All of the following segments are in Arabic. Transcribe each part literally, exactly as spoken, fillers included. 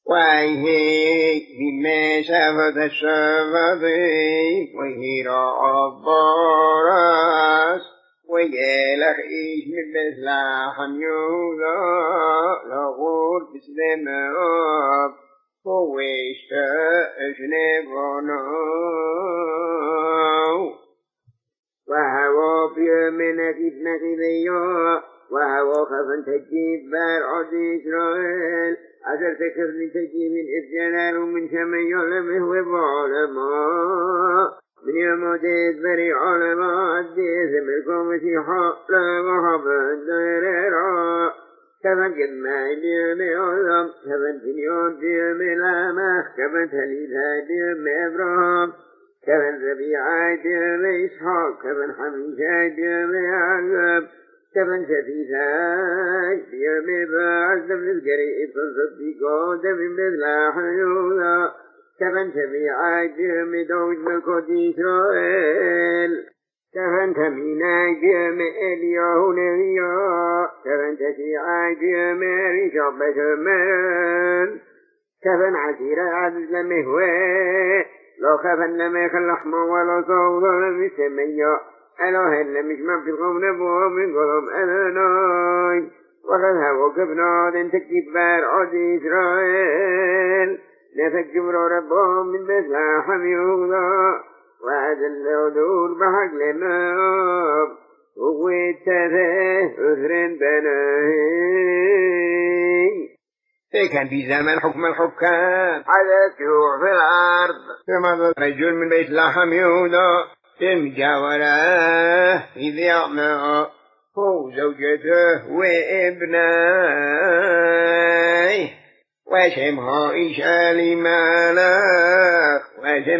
وهي بما شافت الشفتين وهي رعب راس ويالخ إيش من بسلاحم يوضا لغور بسلم أب وويشت أجنبنا وهو بيمنا كيفنا كذيا وهو خفن تجيب بارعد إسرائيل عشر تكفن تجيب من إبجلال ومن شمن يعلمه وبعلماء من يوم تذبري علماء الديث ملكم مسيحا لا وحبا ديريرا كفن جمع ديوم عظم كفن تنيون ديوم لامخ كفن تليثا ديوم إبراهام كفن ربيعا ديوم إسحاق كفن حميشا ديوم يعقوب كفن شفيثاي ديوم بعز من القريب فالصديقا دم بذلاح يولا كفن شفيعا ديوم دوج ملكوت إسرائيل كفن تمينا ديوم إلياه نبيا كفن تشيعا ديوم ريشا بشمال كفن عسيرا عدد لمهوي لو خفن لميخ اللحم ولا صوت لم يسميا ألا هن مش مبتلقون نبوه من قلم أذناي وقد هو كبناد تكبر عد إسرائيل نفجر ربهم من بسلاحم يوضا وعد الهدور بحق لماب وقويته أثرين بناهي كان في زمن حكم الحكام حدث جوع في الأرض كما رجل من بيت لحم يهودا المجاورة إذ يعمى هو زوجته وابنيه وشمها إيشا لمالك وشم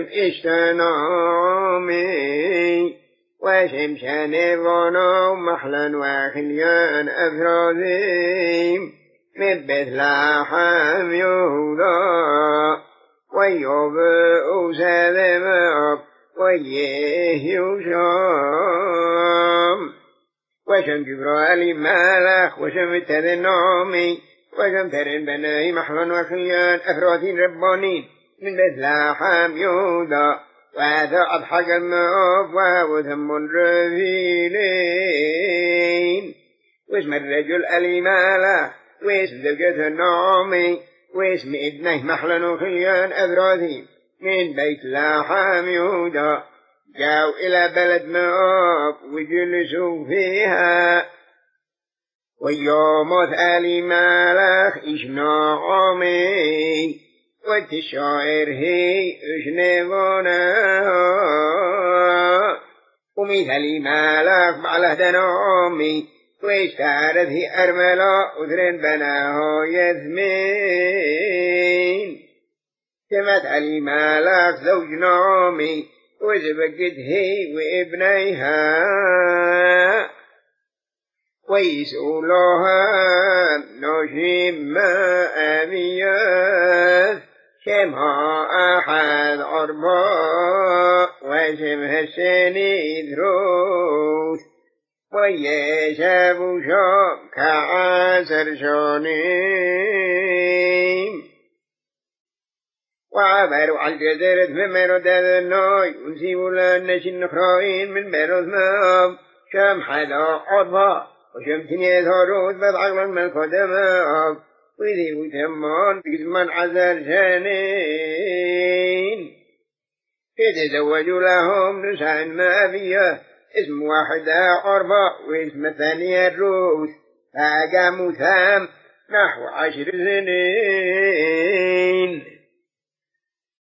إشتنامي وشم شانفانا محلا وخليان أفراديم من بيت لحم يهودا ويوبئ سلمك ويه يوشام وشم جبرائيل مالك وشم التذنامي وشم ترين بناي محلا وخليان أفرادين ربانين من بيت لحم يهودا وهذا أضحك الموف وهو ثم رفيلين واسم الرجل أليماله واسم زوجته النعمي واسم ابنه محلا وخليان أفراثيم من بيت لحم يهودا جاءوا إلى بلد مؤاب وجلسوا فيها ويوم آل مالك إشنعمي والتشاعر هي إشنبونا ومثل مالك بعله دنامي واشتعرت هي أرملا أذرين بناه يثمين كمت علي مالك زوج نامي وزبقت هي وابنيها ويسألوها نشيم ما أمياث شمها أحد عرباء وشمها السنيد روث ويشاب شام كعسر شانيم وعبروا على الجزيرة من مرد الناي ونسيبوا لنش النخرائين من مرد ماب شام حدا عضا وشم تنية هاروت بضعقلا من قدماب وذيبوا تمان بقزمان عزر شانين يتزوجوا لهم نساء ما فيه اسم واحد عربة واسم الثاني الروس فقاموا ثام نحو عشر سنين